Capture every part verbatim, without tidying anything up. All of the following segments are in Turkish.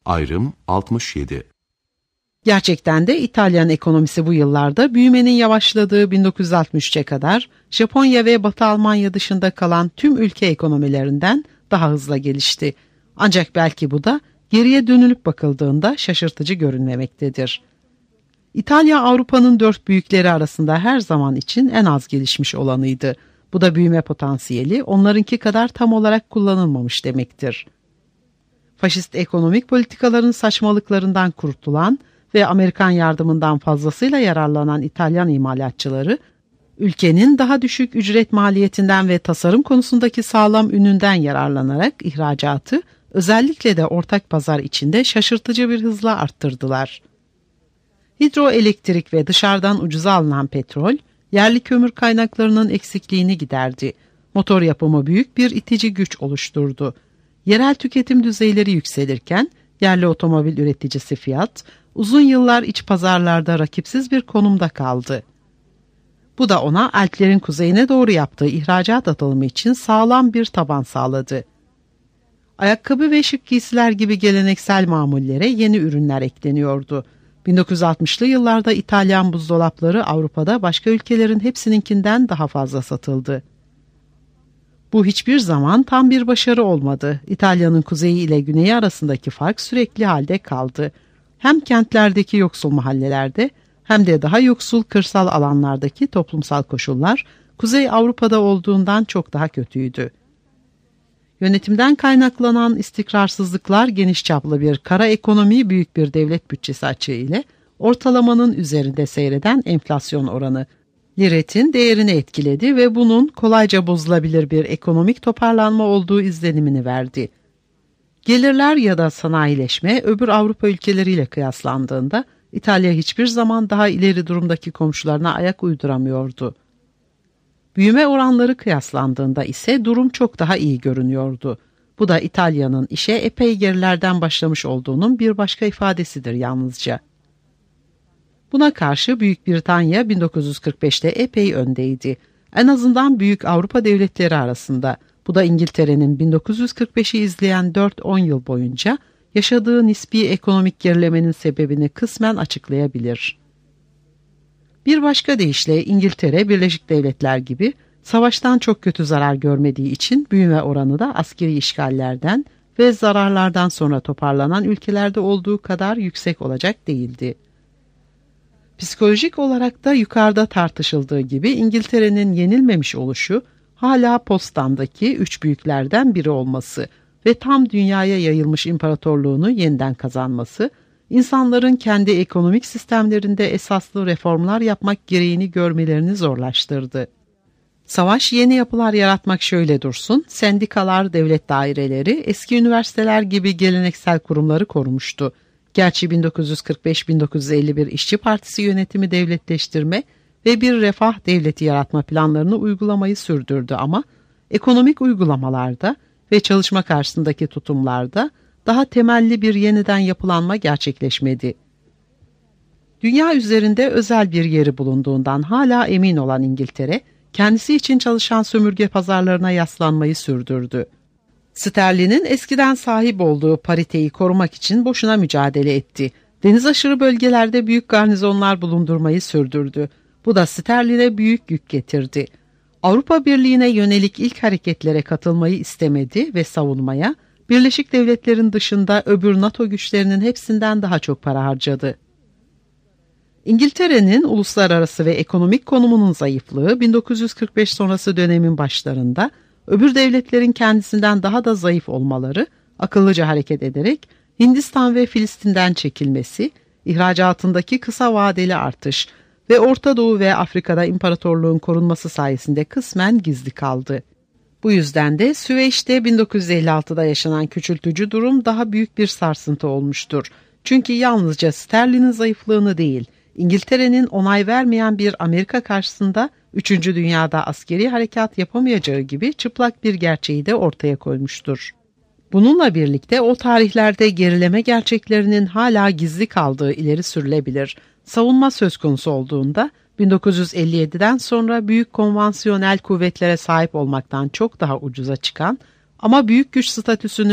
Ayrım altmış yedi. Gerçekten de İtalyan ekonomisi bu yıllarda büyümenin yavaşladığı bin dokuz yüz altmış üçe kadar Japonya ve Batı Almanya dışında kalan tüm ülke ekonomilerinden daha hızlı gelişti. Ancak belki bu da geriye dönülüp bakıldığında şaşırtıcı görünmemektedir. İtalya Avrupa'nın dört büyükleri arasında her zaman için en az gelişmiş olanıydı. Bu da büyüme potansiyeli onlarınki kadar tam olarak kullanılmamış demektir. Faşist ekonomik politikaların saçmalıklarından kurtulan ve Amerikan yardımından fazlasıyla yararlanan İtalyan imalatçıları, ülkenin daha düşük ücret maliyetinden ve tasarım konusundaki sağlam ününden yararlanarak ihracatı, özellikle de ortak pazar içinde şaşırtıcı bir hızla arttırdılar. Hidroelektrik ve dışarıdan ucuza alınan petrol, yerli kömür kaynaklarının eksikliğini giderdi. Motor yapımı büyük bir itici güç oluşturdu. Yerel tüketim düzeyleri yükselirken, yerli otomobil üreticisi Fiat, uzun yıllar iç pazarlarda rakipsiz bir konumda kaldı. Bu da ona Alplerin kuzeyine doğru yaptığı ihracat atılımı için sağlam bir taban sağladı. Ayakkabı ve şık giysiler gibi geleneksel mamullere yeni ürünler ekleniyordu. bin dokuz yüz altmışlı yıllarda İtalyan buzdolapları Avrupa'da başka ülkelerin hepsininkinden daha fazla satıldı. Bu hiçbir zaman tam bir başarı olmadı. İtalya'nın kuzeyi ile güneyi arasındaki fark sürekli halde kaldı. Hem kentlerdeki yoksul mahallelerde hem de daha yoksul kırsal alanlardaki toplumsal koşullar Kuzey Avrupa'da olduğundan çok daha kötüydü. Yönetimden kaynaklanan istikrarsızlıklar geniş çaplı bir kara ekonomi, büyük bir devlet bütçesi açığı ile ortalamanın üzerinde seyreden enflasyon oranı liretin değerini etkiledi ve bunun kolayca bozulabilir bir ekonomik toparlanma olduğu izlenimini verdi. Gelirler ya da sanayileşme öbür Avrupa ülkeleriyle kıyaslandığında İtalya hiçbir zaman daha ileri durumdaki komşularına ayak uyduramıyordu. Büyüme oranları kıyaslandığında ise durum çok daha iyi görünüyordu. Bu da İtalya'nın işe epey gerilerden başlamış olduğunun bir başka ifadesidir yalnızca. Buna karşı Büyük Britanya bin dokuz yüz kırk beşte epey öndeydi. En azından büyük Avrupa devletleri arasında. Bu da İngiltere'nin bin dokuz yüz kırk beşi izleyen dört on yıl boyunca yaşadığı nispi ekonomik gerilemenin sebebini kısmen açıklayabilir. Bir başka deyişle İngiltere, Birleşik Devletler gibi savaştan çok kötü zarar görmediği için büyüme oranı da askeri işgallerden ve zararlardan sonra toparlanan ülkelerde olduğu kadar yüksek olacak değildi. Psikolojik olarak da yukarıda tartışıldığı gibi İngiltere'nin yenilmemiş oluşu, hala Potsdam'daki üç büyüklerden biri olması ve tam dünyaya yayılmış imparatorluğunu yeniden kazanması, insanların kendi ekonomik sistemlerinde esaslı reformlar yapmak gereğini görmelerini zorlaştırdı. Savaş yeni yapılar yaratmak şöyle dursun, sendikalar, devlet daireleri, eski üniversiteler gibi geleneksel kurumları korumuştu. Gerçi bin dokuz yüz kırk beş bin dokuz yüz elli bir İşçi Partisi yönetimi devletleştirme ve bir refah devleti yaratma planlarını uygulamayı sürdürdü ama ekonomik uygulamalarda ve çalışma karşısındaki tutumlarda daha temelli bir yeniden yapılanma gerçekleşmedi. Dünya üzerinde özel bir yeri bulunduğundan hala emin olan İngiltere, kendisi için çalışan sömürge pazarlarına yaslanmayı sürdürdü. Sterlinin eskiden sahip olduğu pariteyi korumak için boşuna mücadele etti. Deniz aşırı bölgelerde büyük garnizonlar bulundurmayı sürdürdü. Bu da sterline büyük yük getirdi. Avrupa Birliği'ne yönelik ilk hareketlere katılmayı istemedi ve savunmaya, Birleşik Devletler'in dışında öbür NATO güçlerinin hepsinden daha çok para harcadı. İngiltere'nin uluslararası ve ekonomik konumunun zayıflığı bin dokuz yüz kırk beş sonrası dönemin başlarında öbür devletlerin kendisinden daha da zayıf olmaları, akıllıca hareket ederek Hindistan ve Filistin'den çekilmesi, ihracatındaki kısa vadeli artış ve Orta Doğu ve Afrika'da imparatorluğun korunması sayesinde kısmen gizli kaldı. Bu yüzden de Süveyş'te bin dokuz yüz elli altıda yaşanan küçültücü durum daha büyük bir sarsıntı olmuştur. Çünkü yalnızca sterlinin zayıflığını değil, İngiltere'nin onay vermeyen bir Amerika karşısında üçüncü dünyada askeri harekat yapamayacağı gibi çıplak bir gerçeği de ortaya koymuştur. Bununla birlikte o tarihlerde gerileme gerçeklerinin hala gizli kaldığı ileri sürülebilir. Savunma söz konusu olduğunda bin dokuz yüz elli yediden sonra büyük konvansiyonel kuvvetlere sahip olmaktan çok daha ucuza çıkan ama büyük güç statüsünün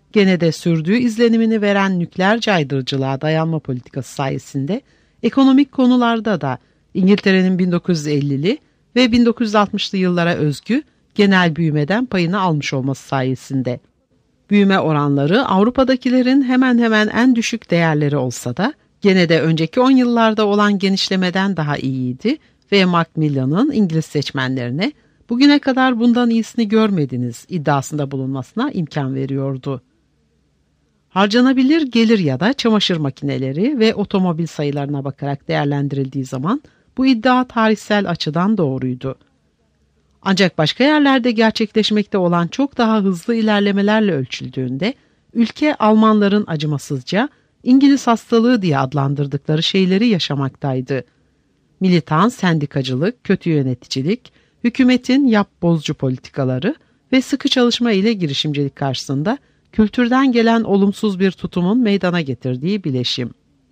gene de sürdüğü izlenimini veren nükleer caydırıcılığa dayanma politikası sayesinde ekonomik konularda da İngiltere'nin bin dokuz yüz ellili ve bin dokuz yüz altmışlı yıllara özgü genel büyümeden payını almış olması sayesinde. Büyüme oranları Avrupa'dakilerin hemen hemen en düşük değerleri olsa da gene de önceki on yıllarda olan genişlemeden daha iyiydi ve Macmillan'ın İngiliz seçmenlerine bugüne kadar bundan iyisini görmediniz iddiasında bulunmasına imkan veriyordu. Harcanabilir gelir ya da çamaşır makineleri ve otomobil sayılarına bakarak değerlendirildiği zaman bu iddia tarihsel açıdan doğruydu. Ancak başka yerlerde gerçekleşmekte olan çok daha hızlı ilerlemelerle ölçüldüğünde ülke Almanların acımasızca İngiliz hastalığı diye adlandırdıkları şeyleri yaşamaktaydı. Militan sendikacılık, kötü yöneticilik, hükümetin yap bozcu politikaları ve sıkı çalışma ile girişimcilik karşısında kültürden gelen olumsuz bir tutumun meydana getirdiği bileşim.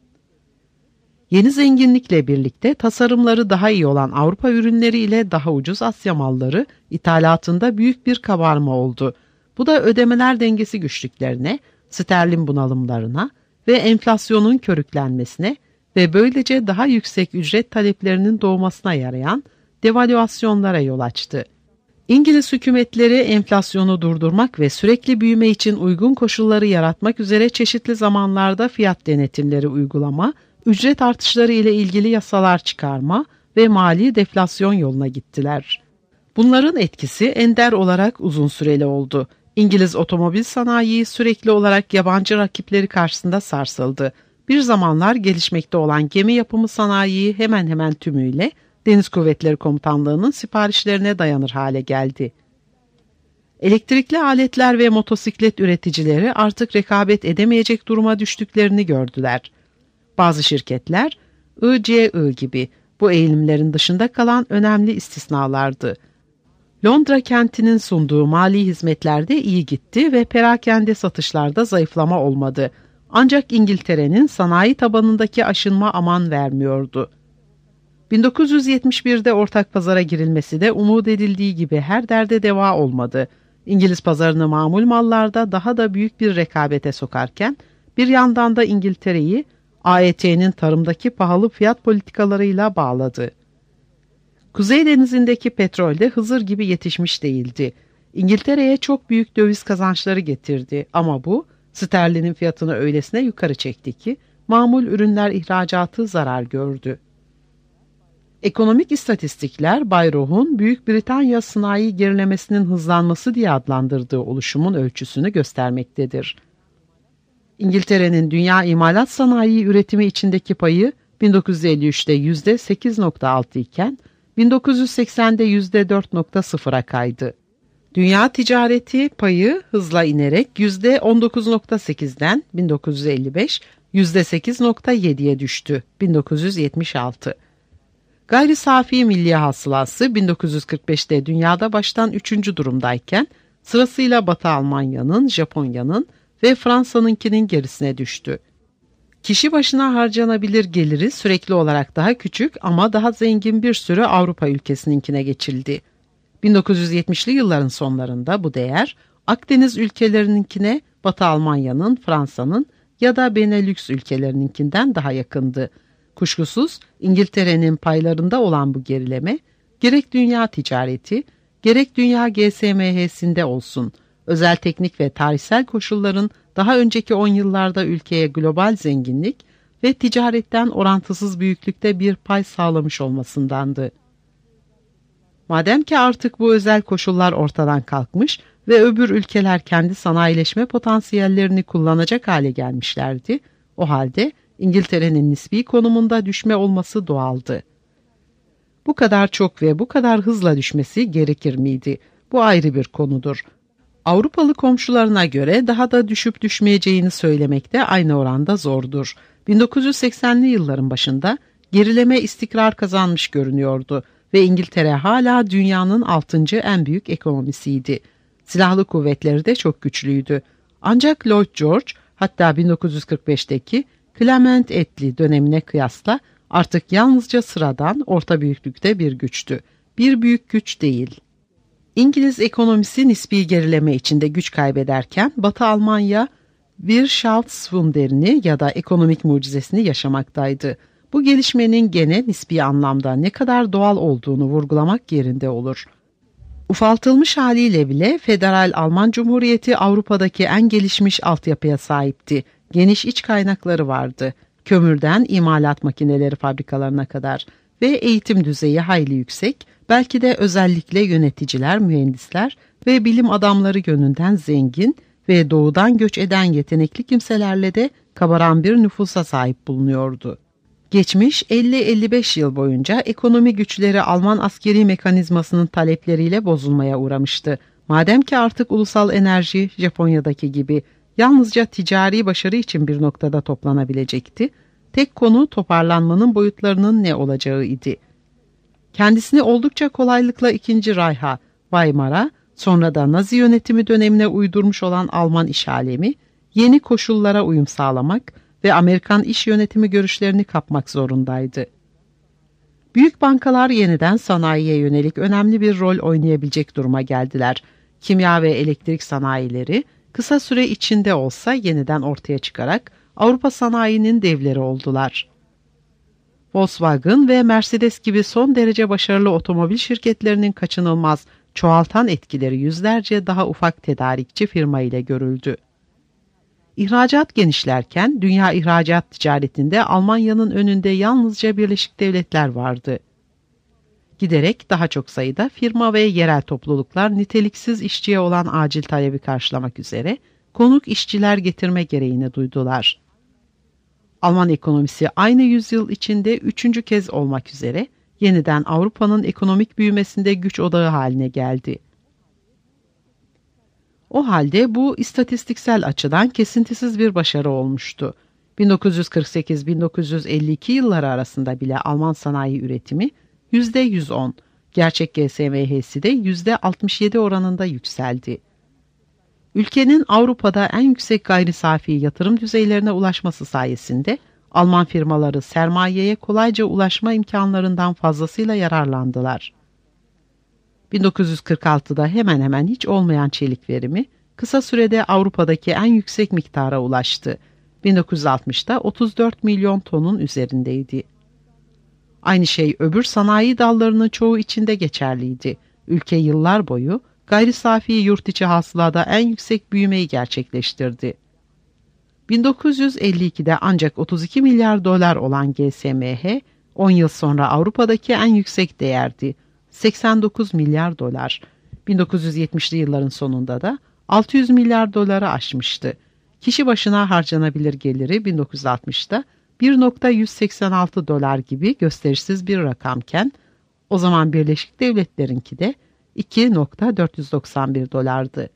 Yeni zenginlikle birlikte tasarımları daha iyi olan Avrupa ürünleri ile daha ucuz Asya malları ithalatında büyük bir kabarma oldu. Bu da ödemeler dengesi güçlüklerine, sterlin bunalımlarına ve enflasyonun körüklenmesine ve böylece daha yüksek ücret taleplerinin doğmasına yarayan devalüasyonlara yol açtı. İngiliz hükümetleri enflasyonu durdurmak ve sürekli büyüme için uygun koşulları yaratmak üzere çeşitli zamanlarda fiyat denetimleri uygulama, ücret artışları ile ilgili yasalar çıkarma ve mali deflasyon yoluna gittiler. Bunların etkisi ender olarak uzun süreli oldu. İngiliz otomobil sanayi sürekli olarak yabancı rakipleri karşısında sarsıldı. Bir zamanlar gelişmekte olan gemi yapımı sanayi hemen hemen tümüyle Deniz Kuvvetleri Komutanlığı'nın siparişlerine dayanır hale geldi. Elektrikli aletler ve motosiklet üreticileri artık rekabet edemeyecek duruma düştüklerini gördüler. Bazı şirketler I C I gibi bu eğilimlerin dışında kalan önemli istisnalardı. Londra kentinin sunduğu mali hizmetlerde iyi gitti ve perakende satışlarda zayıflama olmadı. Ancak İngiltere'nin sanayi tabanındaki aşınma aman vermiyordu. bin dokuz yüz yetmiş birde ortak pazara girilmesi de umut edildiği gibi her derde deva olmadı. İngiliz pazarını mamul mallarda daha da büyük bir rekabete sokarken bir yandan da İngiltere'yi A E T'nin tarımdaki pahalı fiyat politikalarıyla bağladı. Kuzey Denizi'ndeki petrol de Hızır gibi yetişmiş değildi. İngiltere'ye çok büyük döviz kazançları getirdi ama bu sterlinin fiyatını öylesine yukarı çekti ki mamul ürünler ihracatı zarar gördü. Ekonomik istatistikler Bay Roh'un Büyük Britanya sanayi gerilemesinin hızlanması diye adlandırdığı oluşumun ölçüsünü göstermektedir. İngiltere'nin dünya imalat sanayi üretimi içindeki payı bin dokuz yüz elli üçte yüzde sekiz nokta altı iken bin dokuz yüz seksende yüzde dört nokta sıfıra kaydı. Dünya ticareti payı hızla inerek yüzde on dokuz nokta sekizden bin dokuz yüz elli beş yüzde sekiz nokta yediye düştü bin dokuz yüz yetmiş altı. Gayri safi milli hasılası bin dokuz yüz kırk beşte dünyada baştan üçüncü durumdayken sırasıyla Batı Almanya'nın, Japonya'nın ve Fransa'nınkinin gerisine düştü. Kişi başına harcanabilir geliri sürekli olarak daha küçük ama daha zengin bir sürü Avrupa ülkesininkine geçildi. bin dokuz yüz yetmişli yılların sonlarında bu değer Akdeniz ülkelerininkine Batı Almanya'nın, Fransa'nın ya da Benelux ülkelerininkinden daha yakındı. Kuşkusuz İngiltere'nin paylarında olan bu gerileme gerek dünya ticareti gerek dünya G S M H'sinde olsun özel teknik ve tarihsel koşulların daha önceki on yıllarda ülkeye global zenginlik ve ticaretten orantısız büyüklükte bir pay sağlamış olmasındandı. Madem ki artık bu özel koşullar ortadan kalkmış ve öbür ülkeler kendi sanayileşme potansiyellerini kullanacak hale gelmişlerdi, o halde İngiltere'nin nispi konumunda düşme olması doğaldı. Bu kadar çok ve bu kadar hızla düşmesi gerekir miydi? Bu ayrı bir konudur. Avrupalı komşularına göre daha da düşüp düşmeyeceğini söylemek de aynı oranda zordur. bin dokuz yüz seksenli yılların başında gerileme istikrar kazanmış görünüyordu ve İngiltere hala dünyanın altıncı en büyük ekonomisiydi. Silahlı kuvvetleri de çok güçlüydü. Ancak Lloyd George hatta bin dokuz yüz kırk beşteki Clement Attlee dönemine kıyasla artık yalnızca sıradan orta büyüklükte bir güçtü. Bir büyük güç değil. İngiliz ekonomisi nispi gerileme içinde güç kaybederken Batı Almanya Wirtschaftswunder'ini ya da ekonomik mucizesini yaşamaktaydı. Bu gelişmenin gene nispi anlamda ne kadar doğal olduğunu vurgulamak yerinde olur. Ufaltılmış haliyle bile Federal Alman Cumhuriyeti Avrupa'daki en gelişmiş altyapıya sahipti. Geniş iç kaynakları vardı. Kömürden imalat makineleri fabrikalarına kadar ve eğitim düzeyi hayli yüksek, belki de özellikle yöneticiler, mühendisler ve bilim adamları yönünden zengin ve doğudan göç eden yetenekli kimselerle de kabaran bir nüfusa sahip bulunuyordu. Geçmiş elli elli beş yıl boyunca ekonomi güçleri Alman askeri mekanizmasının talepleriyle bozulmaya uğramıştı. Madem ki artık ulusal enerji Japonya'daki gibi yalnızca ticari başarı için bir noktada toplanabilecekti, tek konu toparlanmanın boyutlarının ne olacağı idi. Kendisini oldukça kolaylıkla ikinci. Reich'a, Weimar'a, sonra da Nazi yönetimi dönemine uydurmuş olan Alman iş alemi, yeni koşullara uyum sağlamak ve Amerikan iş yönetimi görüşlerini kapmak zorundaydı. Büyük bankalar yeniden sanayiye yönelik önemli bir rol oynayabilecek duruma geldiler. Kimya ve elektrik sanayileri kısa süre içinde olsa yeniden ortaya çıkarak Avrupa sanayinin devleri oldular. Volkswagen ve Mercedes gibi son derece başarılı otomobil şirketlerinin kaçınılmaz çoğaltan etkileri yüzlerce daha ufak tedarikçi firma ile görüldü. İhracat genişlerken dünya ihracat ticaretinde Almanya'nın önünde yalnızca Birleşik Devletler vardı. Giderek daha çok sayıda firma ve yerel topluluklar niteliksiz işçiye olan acil talebi karşılamak üzere konuk işçiler getirme gereğini duydular. Alman ekonomisi aynı yüzyıl içinde üçüncü kez olmak üzere yeniden Avrupa'nın ekonomik büyümesinde güç odağı haline geldi. O halde bu istatistiksel açıdan kesintisiz bir başarı olmuştu. bin dokuz yüz kırk sekiz bin dokuz yüz elli iki yılları arasında bile Alman sanayi üretimi yüzde yüz on, gerçek G S M H'si de yüzde altmış yedi oranında yükseldi. Ülkenin Avrupa'da en yüksek gayri safi yatırım düzeylerine ulaşması sayesinde Alman firmaları sermayeye kolayca ulaşma imkanlarından fazlasıyla yararlandılar. bin dokuz yüz kırk altıda hemen hemen hiç olmayan çelik verimi kısa sürede Avrupa'daki en yüksek miktara ulaştı. bin dokuz yüz altmışta otuz dört milyon tonun üzerindeydi. Aynı şey öbür sanayi dallarının çoğu içinde geçerliydi. Ülke yıllar boyu gayri safi yurt içi hasılada en yüksek büyümeyi gerçekleştirdi. bin dokuz yüz elli ikide ancak otuz iki milyar dolar olan G S M H, on yıl sonra Avrupa'daki en yüksek değerdi. seksen dokuz milyar dolar. bin dokuz yüz yetmişli yılların sonunda da altı yüz milyar doları aşmıştı. Kişi başına harcanabilir geliri bin dokuz yüz altmışta bir virgül yüz seksen altı dolar gibi gösterişsiz bir rakamken, o zaman Birleşik Devletlerinki de iki virgül dört yüz doksan bir dolardı.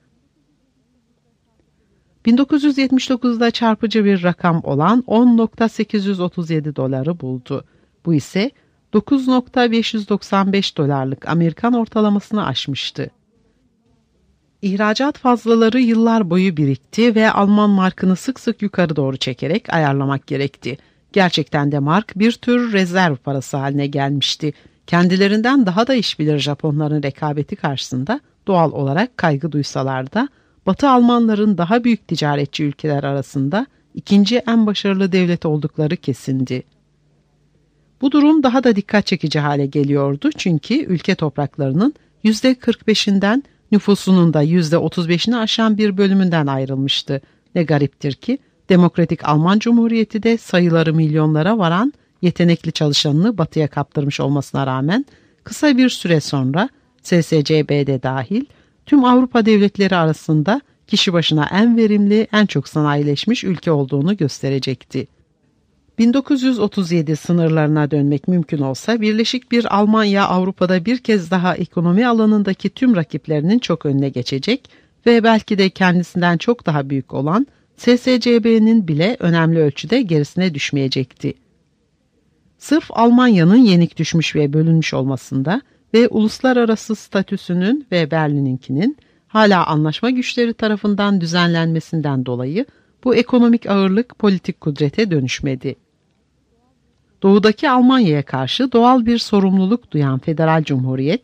bin dokuz yüz yetmiş dokuzda çarpıcı bir rakam olan on virgül sekiz yüz otuz yedi doları buldu. Bu ise dokuz virgül beş yüz doksan beş dolarlık Amerikan ortalamasını aşmıştı. İhracat fazlaları yıllar boyu birikti ve Alman markını sık sık yukarı doğru çekerek ayarlamak gerekti. Gerçekten de mark bir tür rezerv parası haline gelmişti. Kendilerinden daha da işbilir Japonların rekabeti karşısında doğal olarak kaygı duysalar da Batı Almanların daha büyük ticaretçi ülkeler arasında ikinci en başarılı devlet oldukları kesindi. Bu durum daha da dikkat çekici hale geliyordu çünkü ülke topraklarının yüzde kırk beşinden nüfusunun da yüzde otuz beşini aşan bir bölümünden ayrılmıştı. Ne gariptir ki Demokratik Alman Cumhuriyeti de sayıları milyonlara varan yetenekli çalışanını batıya kaptırmış olmasına rağmen kısa bir süre sonra S S C B'de dahil tüm Avrupa devletleri arasında kişi başına en verimli, en çok sanayileşmiş ülke olduğunu gösterecekti. bin dokuz yüz otuz yedi sınırlarına dönmek mümkün olsa Birleşik bir Almanya Avrupa'da bir kez daha ekonomi alanındaki tüm rakiplerinin çok önüne geçecek ve belki de kendisinden çok daha büyük olan S S C B'nin bile önemli ölçüde gerisine düşmeyecekti. Sırf Almanya'nın yenik düşmüş ve bölünmüş olmasında ve uluslararası statüsünün ve Berlin'inkinin hala anlaşma güçleri tarafından düzenlenmesinden dolayı bu ekonomik ağırlık politik kudrete dönüşmedi. Doğudaki Almanya'ya karşı doğal bir sorumluluk duyan Federal Cumhuriyet,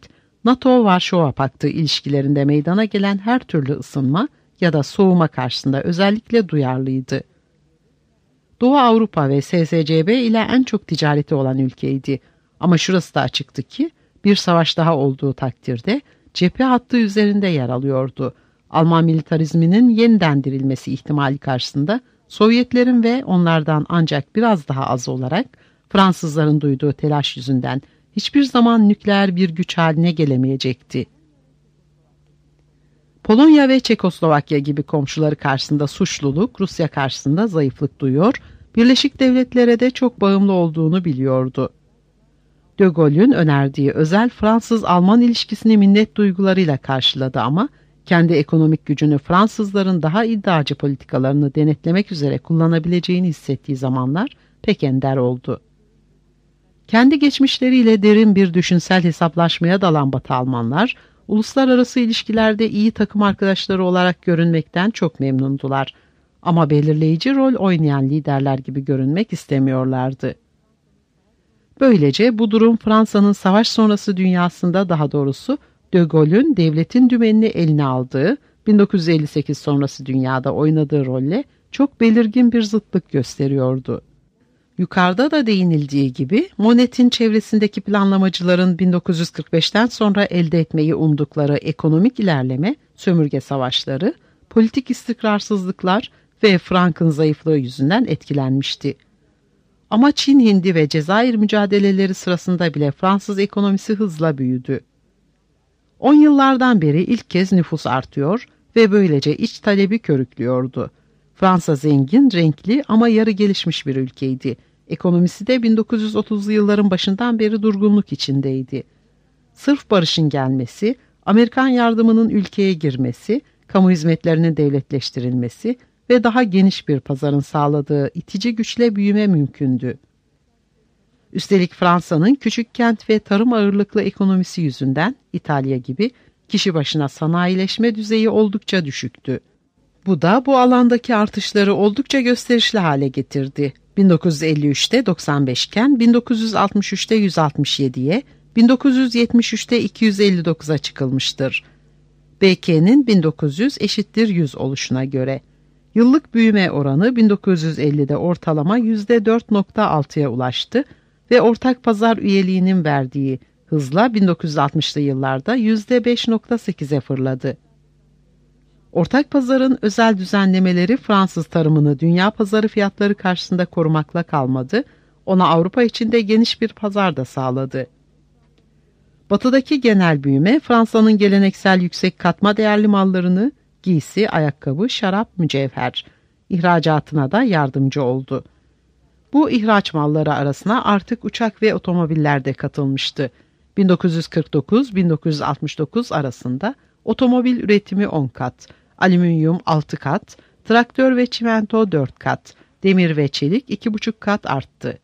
NATO-Varşova Paktı ilişkilerinde meydana gelen her türlü ısınma ya da soğuma karşısında özellikle duyarlıydı. Doğu Avrupa ve S S C B ile en çok ticareti olan ülkeydi. Ama şurası da açıktı ki bir savaş daha olduğu takdirde cephe hattı üzerinde yer alıyordu. Alman militarizminin yeniden dirilmesi ihtimali karşısında Sovyetlerin ve onlardan ancak biraz daha az olarak Fransızların duyduğu telaş yüzünden hiçbir zaman nükleer bir güç haline gelemeyecekti. Polonya ve Çekoslovakya gibi komşuları karşısında suçluluk, Rusya karşısında zayıflık duyuyor, Birleşik Devletlere de çok bağımlı olduğunu biliyordu. De Gaulle'ün önerdiği özel Fransız-Alman ilişkisini minnet duygularıyla karşıladı ama kendi ekonomik gücünü Fransızların daha iddiacı politikalarını denetlemek üzere kullanabileceğini hissettiği zamanlar pek ender oldu. Kendi geçmişleriyle derin bir düşünsel hesaplaşmaya dalan Batı Almanlar, uluslararası ilişkilerde iyi takım arkadaşları olarak görünmekten çok memnundular. Ama belirleyici rol oynayan liderler gibi görünmek istemiyorlardı. Böylece bu durum Fransa'nın savaş sonrası dünyasında, daha doğrusu De Gaulle'ün devletin dümenini eline aldığı bin dokuz yüz elli sekiz sonrası dünyada oynadığı rolle çok belirgin bir zıtlık gösteriyordu. Yukarıda da değinildiği gibi Monet'in çevresindeki planlamacıların bin dokuz yüz kırk beşten sonra elde etmeyi umdukları ekonomik ilerleme, sömürge savaşları, politik istikrarsızlıklar ve frankın zayıflığı yüzünden etkilenmişti. Ama Çin, Hindi ve Cezayir mücadeleleri sırasında bile Fransız ekonomisi hızla büyüdü. On yıllardan beri ilk kez nüfus artıyor ve böylece iç talebi körüklüyordu. Fransa zengin, renkli ama yarı gelişmiş bir ülkeydi. Ekonomisi de bin dokuz yüz otuzlu yılların başından beri durgunluk içindeydi. Sırf barışın gelmesi, Amerikan yardımının ülkeye girmesi, kamu hizmetlerinin devletleştirilmesi ve daha geniş bir pazarın sağladığı itici güçle büyüme mümkündü. Üstelik Fransa'nın küçük kent ve tarım ağırlıklı ekonomisi yüzünden İtalya gibi kişi başına sanayileşme düzeyi oldukça düşüktü. Bu da bu alandaki artışları oldukça gösterişli hale getirdi. bin dokuz yüz elli üçte doksan beş iken bin dokuz yüz altmış üçte yüz altmış yediye, bin dokuz yüz yetmiş üçte iki yüz elli dokuza çıkılmıştır. B K'nin bin dokuz yüz eşittir yüz oluşuna göre. Yıllık büyüme oranı bin dokuz yüz ellide ortalama yüzde dört nokta altıya ulaştı ve ortak pazar üyeliğinin verdiği hızla bin dokuz yüz altmışlı yıllarda yüzde beş nokta sekize fırladı. Ortak pazarın özel düzenlemeleri Fransız tarımını dünya pazarı fiyatları karşısında korumakla kalmadı, ona Avrupa içinde geniş bir pazar da sağladı. Batıdaki genel büyüme Fransa'nın geleneksel yüksek katma değerli mallarını, giysi, ayakkabı, şarap, mücevher ihracatına da yardımcı oldu. Bu ihraç malları arasına artık uçak ve otomobiller de katılmıştı. bin dokuz yüz kırk dokuz bin dokuz yüz altmış dokuz arasında otomobil üretimi on kat, alüminyum altı kat, traktör ve çimento dört kat, demir ve çelik iki buçuk kat arttı.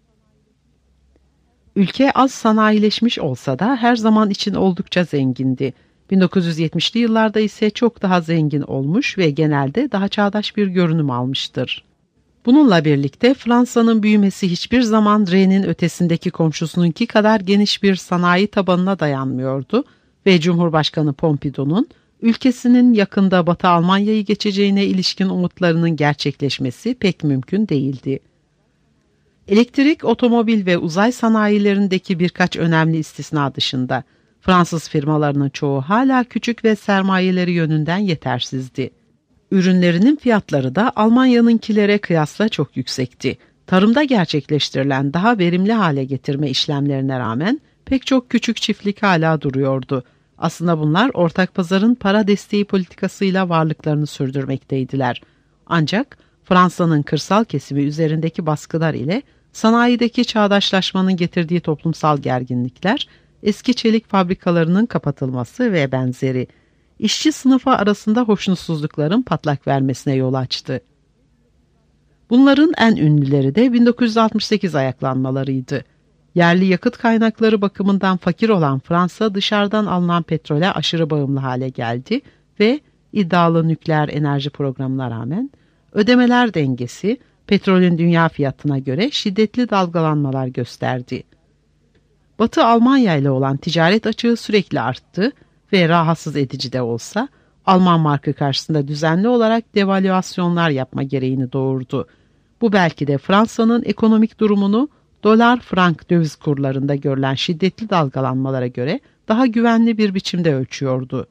Ülke az sanayileşmiş olsa da her zaman için oldukça zengindi. bin dokuz yüz yetmişli yıllarda ise çok daha zengin olmuş ve genelde daha çağdaş bir görünüm almıştır. Bununla birlikte Fransa'nın büyümesi hiçbir zaman Rhen'in ötesindeki komşusununki kadar geniş bir sanayi tabanına dayanmıyordu ve Cumhurbaşkanı Pompidou'nun ülkesinin yakında Batı Almanya'yı geçeceğine ilişkin umutlarının gerçekleşmesi pek mümkün değildi. Elektrik, otomobil ve uzay sanayilerindeki birkaç önemli istisna dışında Fransız firmalarının çoğu hala küçük ve sermayeleri yönünden yetersizdi. Ürünlerinin fiyatları da Almanya'nınkilere kıyasla çok yüksekti. Tarımda gerçekleştirilen daha verimli hale getirme işlemlerine rağmen pek çok küçük çiftlik hala duruyordu. Aslında bunlar ortak pazarın para desteği politikasıyla varlıklarını sürdürmekteydiler. Ancak Fransa'nın kırsal kesimi üzerindeki baskılar ile sanayideki çağdaşlaşmanın getirdiği toplumsal gerginlikler, eski çelik fabrikalarının kapatılması ve benzeri işçi sınıfı arasında hoşnutsuzlukların patlak vermesine yol açtı. Bunların en ünlüleri de bin dokuz yüz altmış sekiz ayaklanmalarıydı. Yerli yakıt kaynakları bakımından fakir olan Fransa dışarıdan alınan petrole aşırı bağımlı hale geldi ve iddialı nükleer enerji programına rağmen ödemeler dengesi petrolün dünya fiyatına göre şiddetli dalgalanmalar gösterdi. Batı Almanya ile olan ticaret açığı sürekli arttı ve rahatsız edici de olsa Alman markı karşısında düzenli olarak devalüasyonlar yapma gereğini doğurdu. Bu belki de Fransa'nın ekonomik durumunu dolar-frank döviz kurlarında görülen şiddetli dalgalanmalara göre daha güvenli bir biçimde ölçüyordu.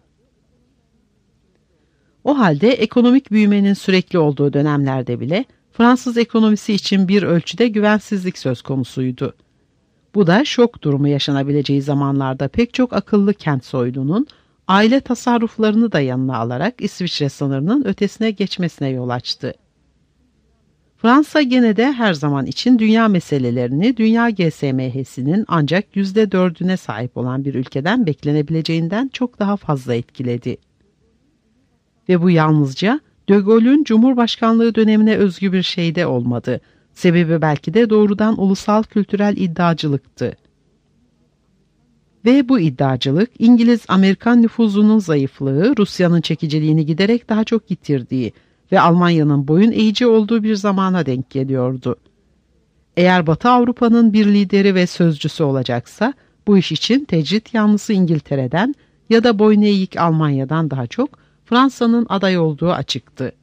O halde ekonomik büyümenin sürekli olduğu dönemlerde bile Fransız ekonomisi için bir ölçüde güvensizlik söz konusuydu. Bu da şok durumu yaşanabileceği zamanlarda pek çok akıllı kent soylunun aile tasarruflarını da yanına alarak İsviçre sınırının ötesine geçmesine yol açtı. Fransa gene de her zaman için dünya meselelerini dünya G S M H'sinin ancak yüzde dördüne sahip olan bir ülkeden beklenebileceğinden çok daha fazla etkiledi. Ve bu yalnızca De Gaulle'ün Cumhurbaşkanlığı dönemine özgü bir şey de olmadı. Sebebi belki de doğrudan ulusal kültürel iddiacılıktı. Ve bu iddiacılık İngiliz-Amerikan nüfuzunun zayıflığı, Rusya'nın çekiciliğini giderek daha çok yitirdiği ve Almanya'nın boyun eğici olduğu bir zamana denk geliyordu. Eğer Batı Avrupa'nın bir lideri ve sözcüsü olacaksa, bu iş için tecrit yanlısı İngiltere'den ya da boyun eğik Almanya'dan daha çok Fransa'nın aday olduğu açıktı.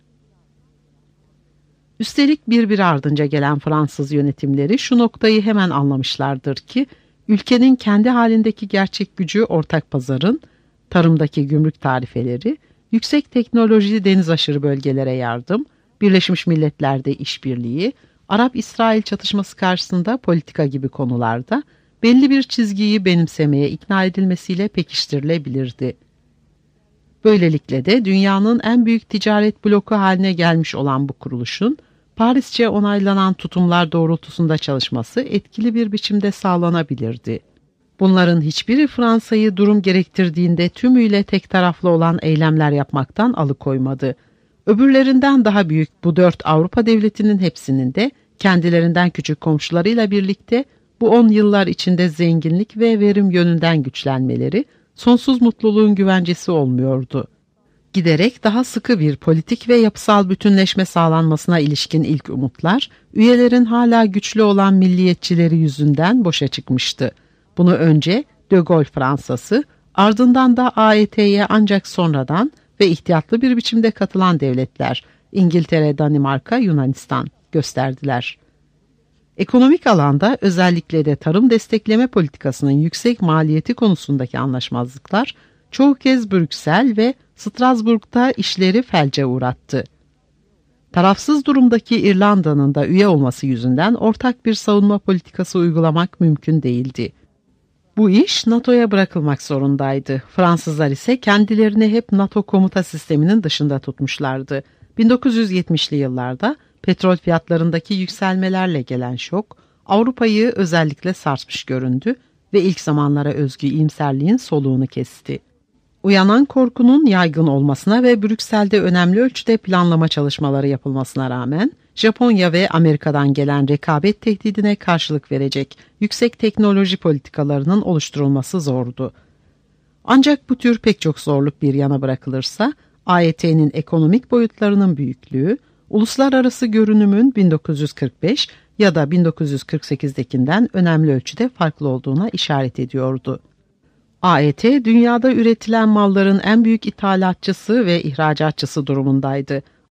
Üstelik birbiri ardınca gelen Fransız yönetimleri şu noktayı hemen anlamışlardır ki, ülkenin kendi halindeki gerçek gücü ortak pazarın, tarımdaki gümrük tarifeleri, yüksek teknoloji deniz aşırı bölgelere yardım, Birleşmiş Milletler'de işbirliği, Arap-İsrail çatışması karşısında politika gibi konularda belli bir çizgiyi benimsemeye ikna edilmesiyle pekiştirilebilirdi. Böylelikle de dünyanın en büyük ticaret bloku haline gelmiş olan bu kuruluşun, Parisçe onaylanan tutumlar doğrultusunda çalışması etkili bir biçimde sağlanabilirdi. Bunların hiçbiri Fransa'yı durum gerektirdiğinde tümüyle tek taraflı olan eylemler yapmaktan alıkoymadı. Öbürlerinden daha büyük bu dört Avrupa devletinin hepsinin de kendilerinden küçük komşularıyla birlikte bu on yıllar içinde zenginlik ve verim yönünden güçlenmeleri sonsuz mutluluğun güvencesi olmuyordu. Giderek daha sıkı bir politik ve yapısal bütünleşme sağlanmasına ilişkin ilk umutlar, üyelerin hala güçlü olan milliyetçileri yüzünden boşa çıkmıştı. Bunu önce De Gaulle Fransa'sı, ardından da A E T'ye ancak sonradan ve ihtiyatlı bir biçimde katılan devletler, İngiltere, Danimarka, Yunanistan gösterdiler. Ekonomik alanda özellikle de tarım destekleme politikasının yüksek maliyeti konusundaki anlaşmazlıklar, çoğu kez Brüksel ve Strasbourg'da işleri felce uğrattı. Tarafsız durumdaki İrlanda'nın da üye olması yüzünden ortak bir savunma politikası uygulamak mümkün değildi. Bu iş NATO'ya bırakılmak zorundaydı. Fransızlar ise kendilerini hep NATO komuta sisteminin dışında tutmuşlardı. bin dokuz yüz yetmişli yıllarda petrol fiyatlarındaki yükselmelerle gelen şok, Avrupa'yı özellikle sarsmış göründü ve ilk zamanlara özgü iyimserliğin soluğunu kesti. Uyanan korkunun yaygın olmasına ve Brüksel'de önemli ölçüde planlama çalışmaları yapılmasına rağmen, Japonya ve Amerika'dan gelen rekabet tehdidine karşılık verecek yüksek teknoloji politikalarının oluşturulması zordu. Ancak bu tür pek çok zorluk bir yana bırakılırsa, A E T'nin ekonomik boyutlarının büyüklüğü, uluslararası görünümün bin dokuz yüz kırk beş ya da bin dokuz yüz kırk sekizdekinden önemli ölçüde farklı olduğuna işaret ediyordu. A E T, dünyada üretilen malların en büyük ithalatçısı ve ihracatçısı durumundaydı.